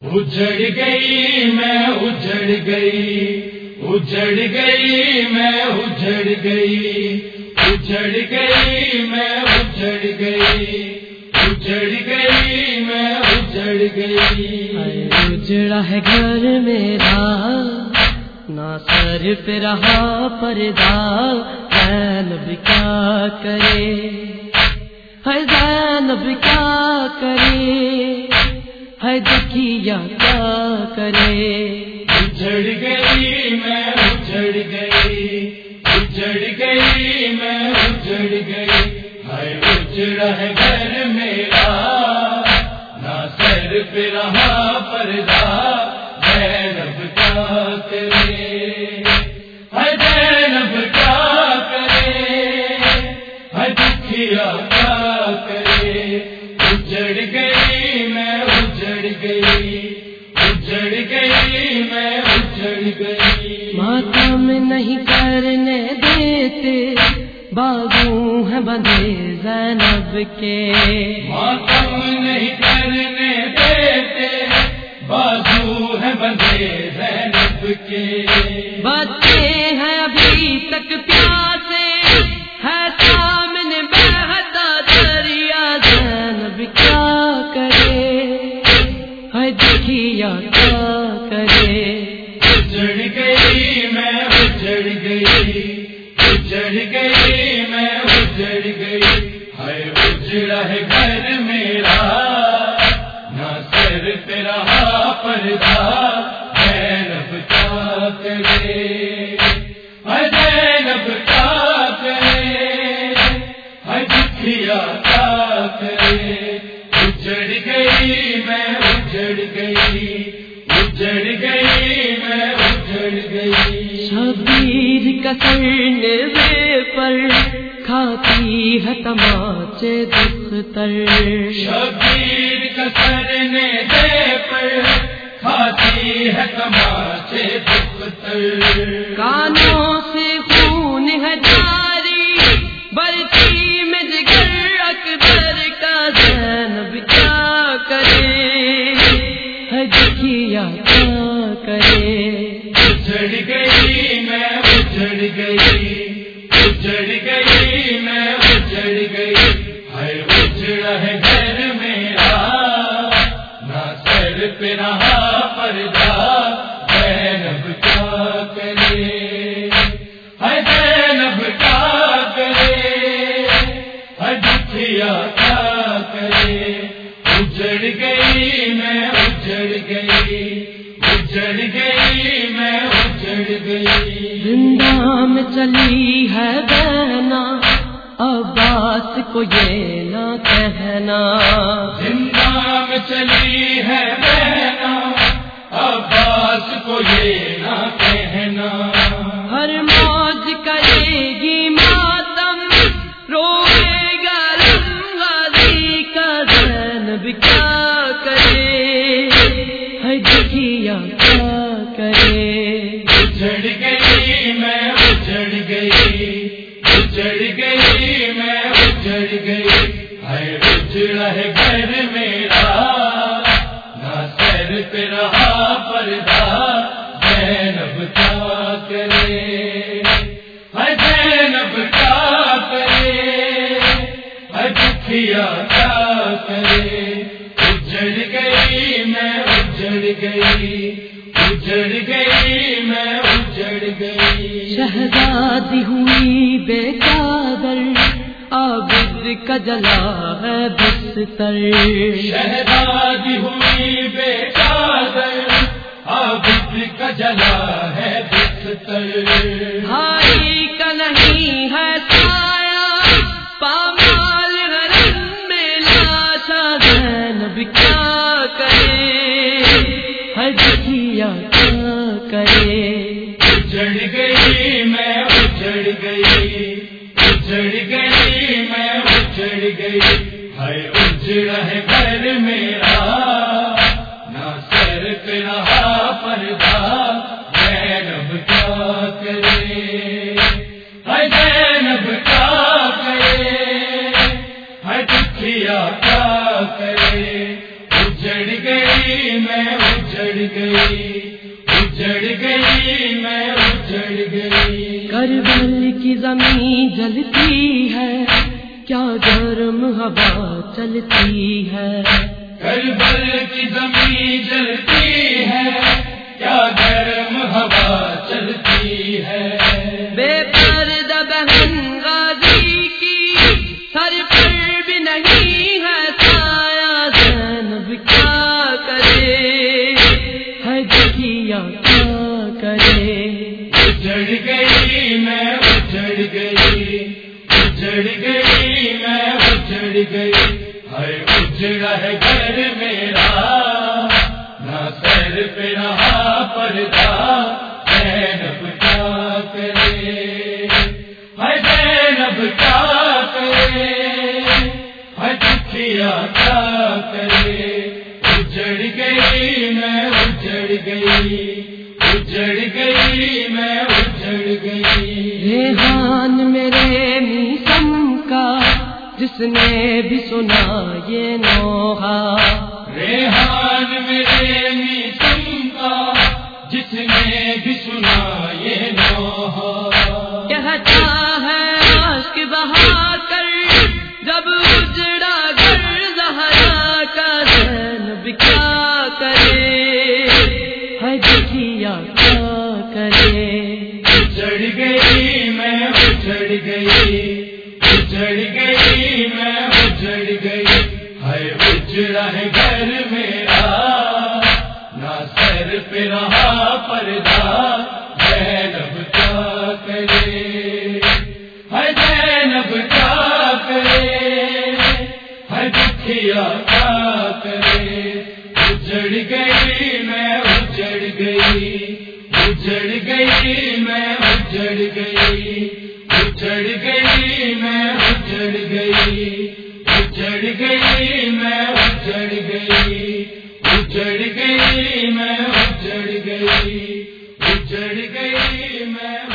اجڑ گئی میں اجڑ گئی، اجڑ گئی میں اجڑ گئی، اجڑ گئی میں اجڑ گئی، اجڑ گئی میں اجڑ گئی۔ اجڑا ہے گھر میرا، نہ سر پہ رہا پردہ، زینب کیا کرے، ہے زینب کیا کرے، ہے دکھیا کیا کرے۔ اجڑ گئی میں اجڑ گئی، اجڑ گئی میں اجڑ گئی، ہے اجڑا ہے گھر میرا، نہ سر پہ رہا پردہ، زینب کیا کرے، ہے زینب کیا کرے، ہے دکھیا کیا کرے۔ اجڑ گئی میں اجڑ گئی، اجڑ گئی میں اجڑ گئی۔ ماتم نہیں کرنے دیتے، بازو ہیں بندھے زینب کے، ماتم نہیں کرنے دیتے، بازو ہیں بندھے زینب کے۔ بچے ہیں ابھی تک پیاسے، ہے سامنے بہتا دریا، زینب کیا کرے، ہے دکھیا کیا کرے۔ اجڑ گئی میں اجڑ گئی، اجڑ گئی میں اجڑ گئی، ہے اجڑا ہے گھر میرا، نہ سر پہ رہا پردہ، زینب کیا کرے، ہے زینب کیا کرے، ہے دکھیا کیا کرے۔ اجڑ گئی میں اجڑ گئی، اجڑ گئی میں اجڑ گئی۔ شبیر کا سرنے پر کھاتی ہے تماچے دختر، شبیر کا سرنے پر کھاتی ہے تماچے دختر، کانوں سے خون ہے جاری، برقی میں جگر اکبر کا، زینب کیا کرے، ہے دکھیا کیا کرے۔ اجڑ گئی میں اجڑ گئی، اجڑ گئی میں اجڑ گئی، ہے اجڑا ہے گھر میرا، نہ سر پہ رہا پردہ، زینب کیا کرے، ہے زینب کیا کرے، ہے دکھیا کیا کرے۔ اجڑ گئی میں اجڑ گئی، اجڑ گئی میں اجڑ گئی۔ زندہ میں چلی ہے بہنا، عباس کو یہ نہ کہنا، زندہ میں چلی ہے بہنا، عباس کو یہ نہ کہنا، ہر موج کرے گی ماتم، روئے گا غازی کا، زینب کیا کرے، ہے دکھیا کیا کرے۔ اجڑ گئی میں اجڑ گئی، اجڑ گئی میں اجڑ گئی، ہے اجڑا ہے گھر میرا، نہ سر پہ رہا پردہ، زینب کیا کرے، ہے زینب کیا کرے، ہے دکھیا کیا کرے۔ اجڑ گئی میں اجڑ گئی، اجڑ گئی میں اجڑ گئی۔ شہزادی ہوئی بے چادر، عابد کا جلا ہے بستر، شہزادی ہوئی بے چادر، عابد کا جلا ہے بستر، بھائی کا نہیں ہے سایہ، پامال حرم میں لاشا، زینب کیا کرے، ہے دکھیا کیا کرے۔ اجڑ گئی میں اجڑ گئی، اجڑ گئی میں اجڑ گئی، ہے اجڑا ہے گھر میرا، نہ سر پہ رہا پردہ، زینب کیا کرے، ہے زینب کیا کرے، ہے دکھیا کیا کرے۔ اجڑ گئی گئی میں اجڑ گئی، اجڑ گئی میں اجڑ گئی۔ کربل کی زمین جلتی ہے، کیا گرم ہوا چلتی ہے، کربل کی زمین جلتی ہے، کیا گرم ہوا چلتی ہے۔ بے پردہ بہن غازی کی سر پر بھی نہیں ہے سایہ، زینب کیا کرے، ہے دکھیا کیا کرے۔ اجڑ گئی میں اجڑ گئی، اجڑ گئی میں اجڑ گئی، ہائے اجڑا ہے گھر میرا، نہ سر پہ رہا پردہ، زینب کیا کرے، ہائے زینب کیا کرے، ہائے دکھیا کیا کرے۔ اجڑ گئی میں اجڑ گئی، اجڑ گئی میں اجڑ گئی۔ ریحان میرے میسم کا جس نے بھی سنا یہ نوحہ، ریحان میرے میسم کا جس نے بھی سنا یہ نوحہ، کہتا ہے عشق بہا کر جب اجڑا گھر زہرا کا، زینب کیا کرے، ہے دکھیا کیا کرے۔ اجڑ گئی میں اجڑ گئی، اجڑ گئی میں اجڑ گئی، ہائے اجڑا ہے گھر میرا، نہ سر پہ رہا پردہ، زینب کیا کرے، ہائے زینب کیا کرے، ہائے دکھیا کیا کرے۔ اجڑ گئی میں اجڑ گئی، اجڑ گئی میں اجڑ گئی، اجڑ گئی میں اجڑ گئی، اجڑ گئی میں اجڑ گئی، اجڑ گئی میں اجڑ گئی، اجڑ گئی میں